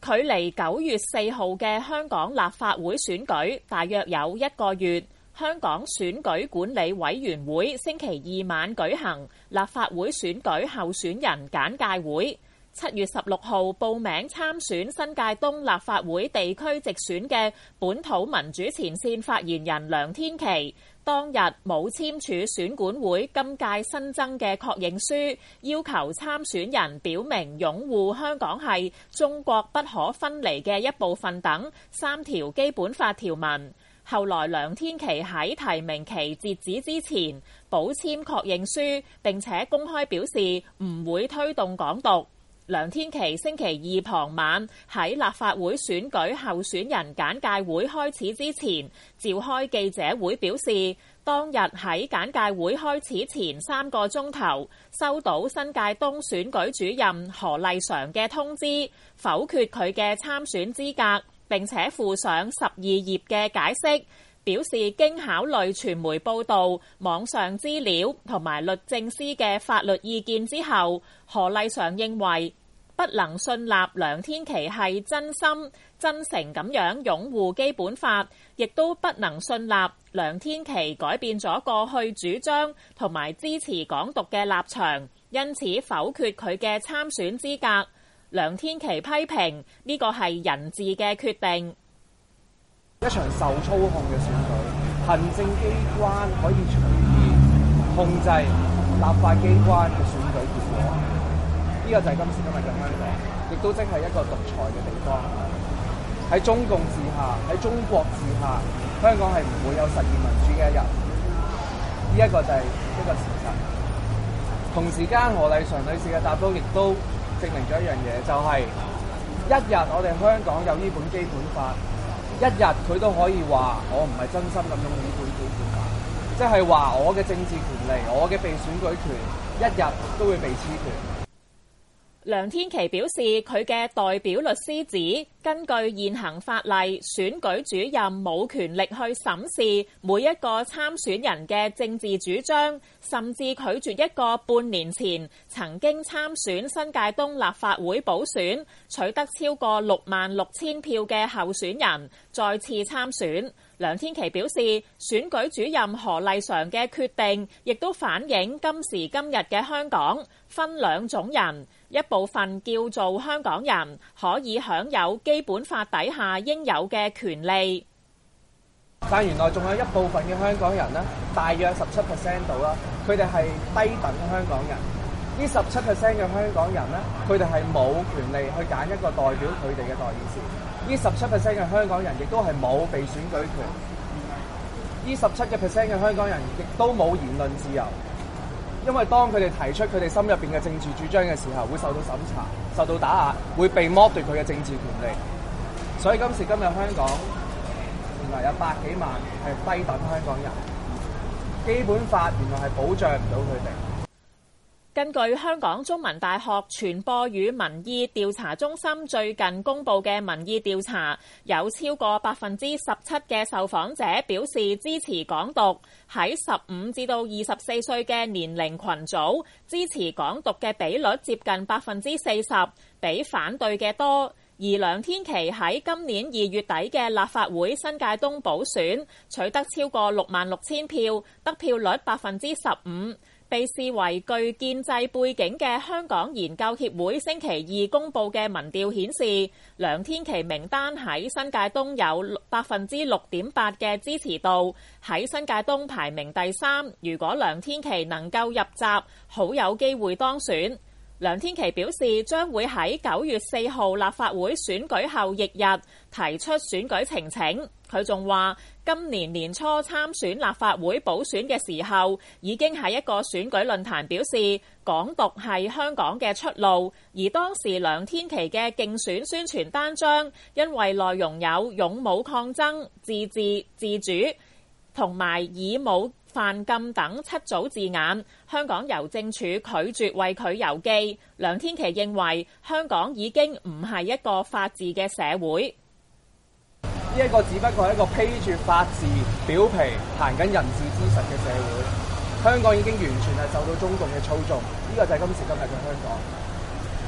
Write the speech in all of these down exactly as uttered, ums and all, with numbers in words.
距離九月四號嘅香港立法會選舉大約有一個月，香港選舉管理委員會星期二晚舉行立法會選舉候選人簡介會。七月十六號報名參選新界東立法會地區直選嘅本土民主前線發言人梁天琦，當日冇簽署選管會今屆新增嘅確認書，要求參選人表明擁護香港係中國不可分離嘅一部分等三條基本法條文。後來梁天琦喺提名期截止之前補簽確認書，並且公開表示唔會推動港獨。梁天琦星期二傍晚喺立法會選舉候選人簡介會開始之前召開記者會，表示當日喺簡介會開始前三個鐘頭收到新界東選舉主任何麗嫦嘅通知，否決佢嘅參選資格，並且附上十二頁嘅解釋，表示經考慮傳媒報導、網上資料同埋律政司嘅法律意見之後，何麗嫦認為不能信納梁天琦係真心真誠咁樣擁護基本法，亦都不能信納梁天琦改變咗過去主張同埋支持港獨嘅立場，因此否決佢嘅參選資格。梁天琦批評呢個係人治嘅決定， 一場受操控嘅選舉，行政機關可以隨意控制立法機關嘅選舉結果。呢個就係今時今日嘅香港，亦都即係一個獨裁嘅地方。喺中共治下，喺中國治下，香港係唔會有實現民主嘅一日。呢一個就係一個事實。同時間，何麗嫦女士嘅答覆亦都證明咗一樣嘢，就係一日我哋香港有呢本基本法，一日佢都可以話我唔係真心咁擁護呢本基本法，即係話我嘅政治權利、我嘅被選舉權，一日都會被褫奪。 梁天琦表示，佢嘅代表律師指，根據現行法例，選舉主任冇權力去審視每一個參選人嘅政治主張，甚至拒絕一個半年前曾經參選新界東立法會補選，取得超過六萬六千票嘅候選人再次參選。梁天琦表示，選舉主任何麗嫦嘅決定，亦都反映今時今日嘅香港分兩種人。一部分叫做香港人可以享有基本法底下應有嘅權利， 但原來仲有一部分嘅香港人呢，大約十七 percent 度啦，佢哋係低等香港人。呢十七 percent 嘅香港人呢，佢哋係冇權利去揀一個代表佢哋嘅代議士。呢十七 percent 嘅香港人亦都係冇被選舉權。呢十七嘅 percent 嘅香港人亦都冇言論自由。因為當佢哋提出佢哋心入邊嘅政治主張嘅時候，會受到審查、受到打壓，會被剝奪佢嘅政治權利。所以今時今日香港原來有百幾萬係低等香港人，基本法原來係保障唔到佢哋。 根據香港中文大學傳播與民意調查中心最近公布嘅民意調查，有超過百分之十七嘅受訪者表示支持港獨。喺十五至到二十四歲嘅年齡群組，支持港獨嘅比率接近百分之四十，比反對嘅多。而梁天琦喺今年二月底嘅立法會新界東補選取得超過六萬六千票，得票率百分之十五。被視為具建制背景嘅香港研究協會星期二公佈嘅民調顯示，梁天琦名單喺新界東有百分之六點八嘅支持度，喺新界東排名第三。如果梁天琦能夠入閘，好有機會當選。梁天琦表示將會喺九月四號立法會選舉後翌日提出選舉呈請。佢仲話今年年初參選立法會補選嘅時候，已經喺一個選舉論壇表示港獨係香港嘅出路。而當時梁天琦嘅競選宣傳單張因為內容有勇武抗爭、自治自主同埋以武犯禁等七組字眼，香港郵政署拒絕為佢郵寄。梁天琦認為香港已經唔係一個法治嘅社會， 呢一個只不過係一個披住法治表皮行緊人治之實嘅社會。香港已經完全係受到中共嘅操縱，呢個就係今時今日嘅香港。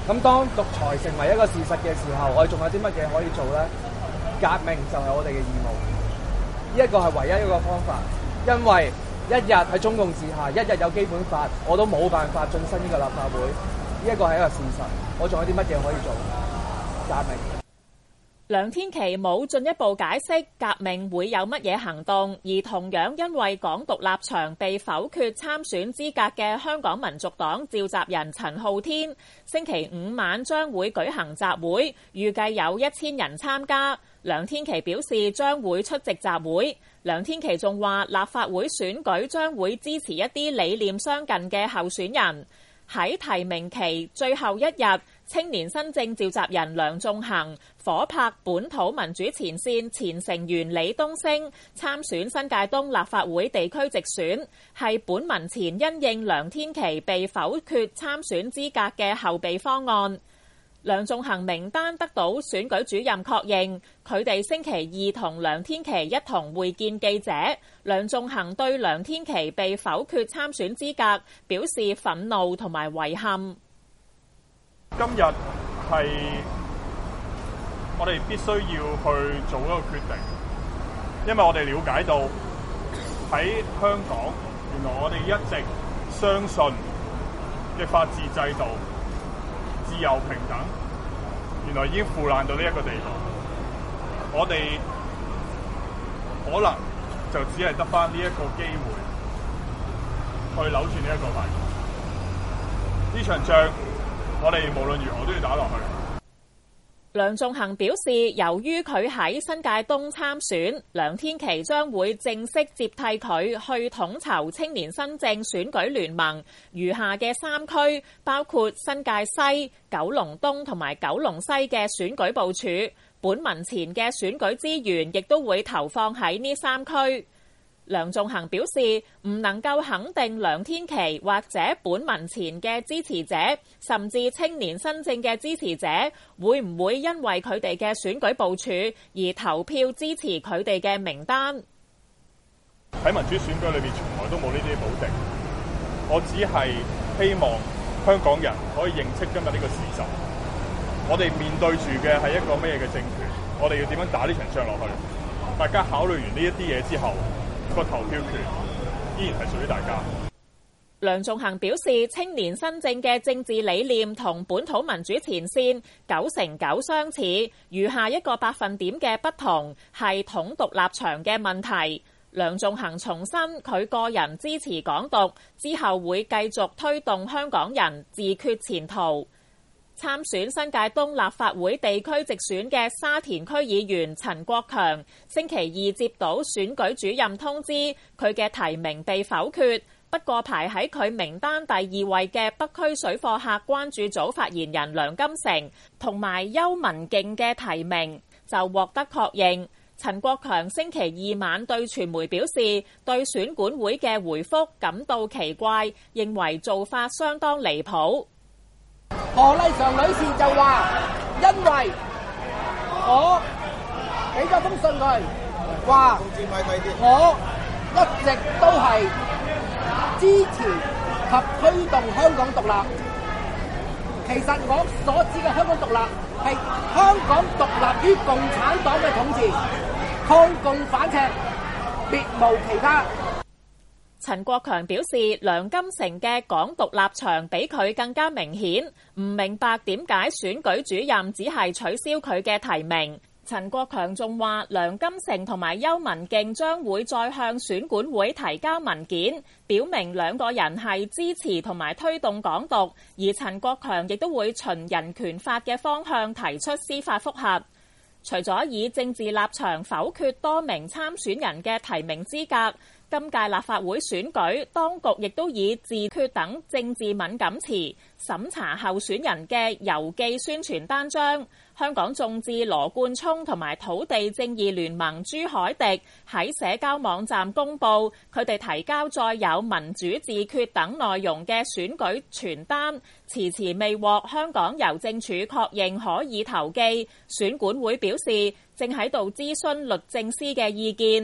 咁當獨裁成為一個事實嘅時候，我哋仲有啲乜嘢可以做咧？革命就係我哋嘅義務，呢一個係唯一一個方法。因為一日喺中共治下，一日有基本法，我都冇辦法進身呢個立法會。呢一個係一個事實。我仲有啲乜嘢可以做？革命。 梁天琦冇進一步解釋革命會有乜嘢行動，而同樣因為港獨立場被否決參選資格嘅香港民族黨召集人陳浩天，星期五晚將會舉行集會，預計有一千人參加。梁天琦表示將會出席集會。梁天琦仲話立法會選舉將會支持一啲理念相近嘅候選人。喺提名期最後一日，青年新政召集人梁頌恆夥拍本土民主前線前成員李東升參選新界東立法會地區直選，係本民前因應梁天琦被否決參選資格嘅後備方案。梁頌恆名單得到選舉主任確認，佢哋星期二同梁天琦一同會見記者。梁頌恆對梁天琦被否決參選資格表示憤怒同埋遺憾。 今日係我哋必須要去做一個決定，因為我哋了解到喺香港，原來我哋一直相信嘅法治制度、自由平等，原來已經腐爛到呢一個地步。我哋可能就只係得返呢一個機會去扭轉呢一個敗局。呢場仗我哋無論如何都要打落去。 梁頌恆表示，由於佢喺新界東參選，梁天琦將會正式接替佢去統籌青年新政選舉聯盟餘下嘅三區，包括新界西、九龍東同埋九龍西嘅選舉部署。本民前嘅選舉資源亦都會投放喺呢三區。梁頌恆表示唔能夠肯定梁天琦或者本民前嘅支持者，甚至青年新政嘅支持者，會唔會因為佢哋嘅選舉部署而投票支持佢哋嘅名單。 喺民主選舉裏面從來都冇呢啲保證，我只係希望香港人可以認識今日呢個事實，我哋面對住嘅係一個咩嘅政權，我哋要點樣打呢場仗落去。大家考慮完呢一啲嘢之後，個投票權依然係屬於大家。 梁頌恆表示，青年新政嘅政治理念同本土民主前線九成九相似，餘下一個百分點嘅不同係統獨立場嘅問題。梁頌恆重申佢個人支持港獨，之後會繼續推動香港人自決前途。參選新界東立法會地區直選嘅沙田區議員陳國強，星期二接到選舉主任通知，佢嘅提名被否決。不過排喺佢名單第二位嘅北區水貨客關注組發言人梁金成同埋邱文勁嘅提名就獲得確認。陳國強星期二晚對傳媒表示，對選管會嘅回覆感到奇怪，認為做法相當離譜。 何麗常女士就話，因為我俾咗封信佢，話我一直都係支持及推動香港獨立。其實我所指嘅香港獨立係香港獨立於共產黨嘅統治，抗共反赤，別無其他。 陳國強表示，梁金成嘅港獨立場比佢更加明顯，唔明白點解選舉主任只係取消佢嘅提名。陳國強仲話，梁金成同埋邱文勁將會再向選管會提交文件，表明兩個人係支持同埋推動港獨，而陳國強亦都會循人權法嘅方向提出司法覆核。除咗以政治立場否決多名參選人嘅提名資格，今屆立法會選舉，當局亦都以自決等政治敏感詞審查候選人嘅郵寄宣傳單張。香港眾志羅冠聰同埋土地正義聯盟朱凱廸喺社交網站公佈，佢哋提交載有民主自決等內容嘅選舉傳單，遲遲未獲香港郵政署確認可以投寄。選管會表示，正喺度諮詢律政司嘅意見。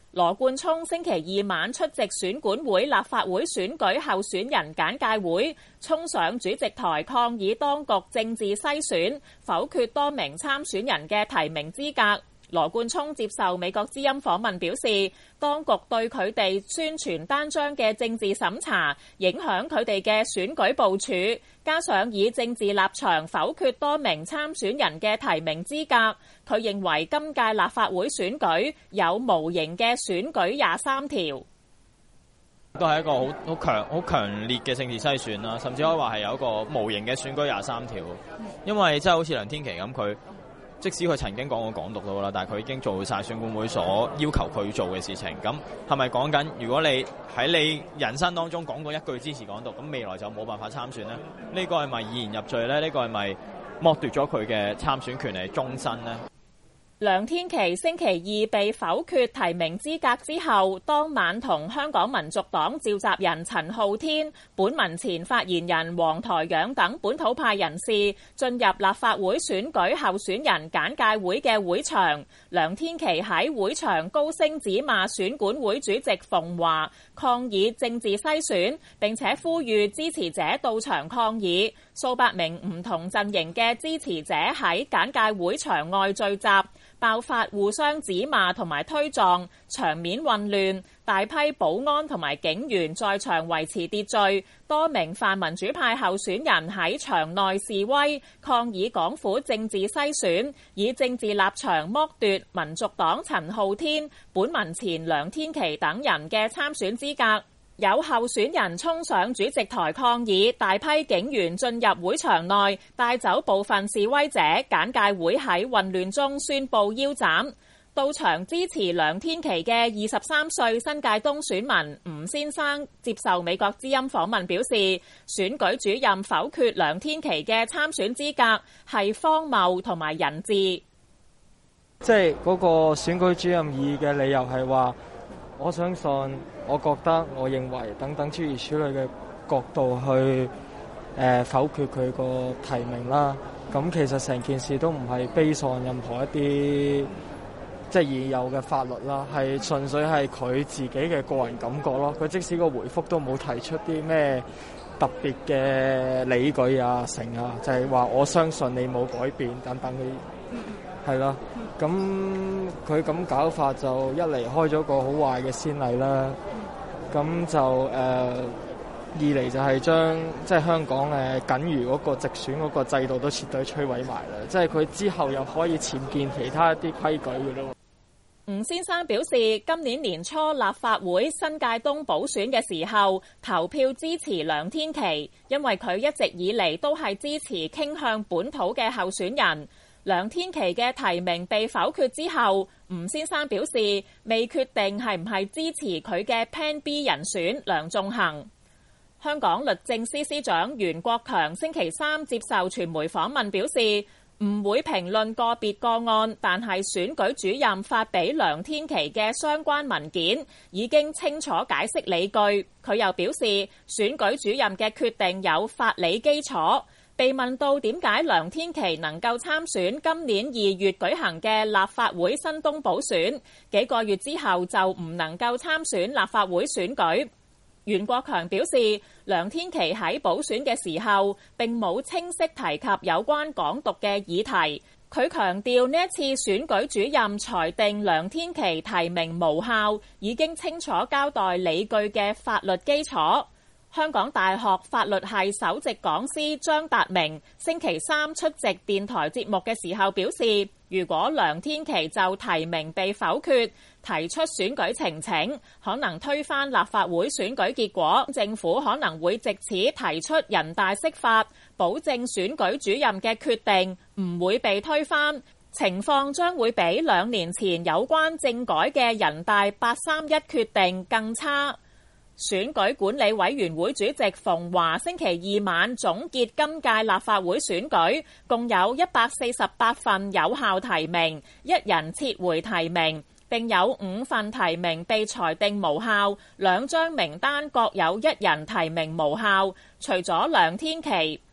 羅冠聰星期二晚出席選管會立法會選舉候選人簡介會，衝上主席台抗議當局政治篩選，否決多名參選人嘅提名資格。羅冠聰接受美國之音訪問表示，當局對佢哋宣傳單張嘅政治審查，影響佢哋嘅選舉部署，加上以政治立場否決多名參選人嘅提名資格。佢認為今屆立法會選舉有無形嘅選舉廿三條， 都係一個好好強好強烈嘅政治篩選啦，甚至可以話係有一個無形嘅選舉廿三條。因為即係好似梁天琦咁，佢即使佢曾經講過港獨到啦，但係佢已經做晒選管會所要求佢做嘅事情。咁係咪講緊如果你喺你人生當中講過一句支持港獨，咁未來就冇辦法參選呢？呢個係咪以言入罪呢？呢個係咪剝奪咗佢嘅參選權利終身呢？ 梁天琦星期二被否決提名資格之後，當晚同香港民族黨召集人陳浩天、本民前發言人黃台仰等本土派人士進入立法會選舉候選人簡介會嘅會場。梁天琦喺會場高聲指罵選管會主席馮華，抗議政治篩選，並且呼籲支持者到場抗議。數百名唔同陣營嘅支持者喺簡介會場外聚集，爆發互相指罵同埋推撞，場面混亂，大批保安同埋警員在場維持秩序。多名泛民主派候選人喺場內示威，抗議港府政治篩選，以政治立場剝奪民族黨陳浩天、本民前梁天琦等人嘅參選資格。有候選人衝上主席台抗議，大批警員進入會場內，帶走部分示威者。簡介會喺混亂中宣布腰斬。到場支持梁天琦嘅二十三歲新界東選民吳先生接受美國之音訪問表示，選舉主任否決梁天琦嘅參選資格係荒謬同埋人治。 即係嗰個選舉主任議嘅理由係話，我相信、我覺得、我認為等等諸如此類嘅角度去誒、呃、否決佢個提名啦。咁其實成件事都唔係based on任何一啲即係現有嘅法律啦，係純粹係佢自己嘅個人感覺咯。佢即使個回覆都冇提出啲咩特別嘅理據啊、成啊，就係、是、話我相信你冇改變等等嘅，係咯。咁佢咁搞法就一嚟開咗個好壞嘅先例啦。咁就誒、呃、二嚟就係將即係香港誒僅餘嗰個直選嗰個制度都徹底摧毀埋啦。即係佢之後又可以僭建其他一啲規矩嘅咯。 吳先生表示，今年年初立法會新界東補選嘅時候，投票支持梁天琦，因為佢一直以嚟都係支持傾向本土嘅候選人。梁天琦嘅提名被否決之後，吳先生表示未決定係唔係支持佢嘅 Plan B 人選梁頌恆。香港律政司司長袁國強星期三接受傳媒訪問表示，唔會評論個別個案，但係選舉主任發俾梁天琦嘅相關文件已經清楚解釋理據。佢又表示，選舉主任嘅決定有法理基礎。被問到點解梁天琦能夠參選今年二月舉行嘅立法會新東補選，幾個月之後就唔能夠參選立法會選舉，袁國強表示，梁天琦喺補選嘅時候並冇清晰提及有關港獨嘅議題。佢強調呢一次選舉主任裁定梁天琦提名無效，已經清楚交代理據嘅法律基礎。香港大學法律系首席講師張達明星期三出席電台節目嘅時候表示，如果梁天琦就提名被否決，提出選舉呈請，可能推翻立法會選舉結果，政府可能會藉此提出人大釋法，保證選舉主任嘅決定唔會被推翻，情況將會比兩年前有關政改嘅人大八三一決定更差。選舉管理委員會主席馮華星期二晚總結今屆立法會選舉，共有一百四十八份有效提名，一人撤回提名，並有五份提名被裁定無效，兩張名單各有一人提名無效。除咗梁天琦，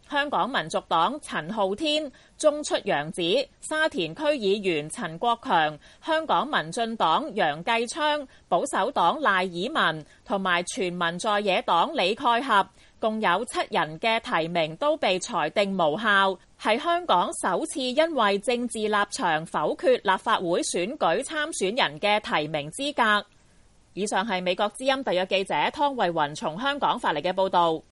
香港民族黨陳浩天、中出楊子、沙田區議員陳國強、香港民進黨楊繼昌、保守黨賴以文同埋全民在野黨李蓋合，共有七人嘅提名都被裁定無效，係香港首次因為政治立場否決立法會選舉參選人嘅提名資格。以上係美國之音特約記者湯慧雲從香港發嚟嘅報導。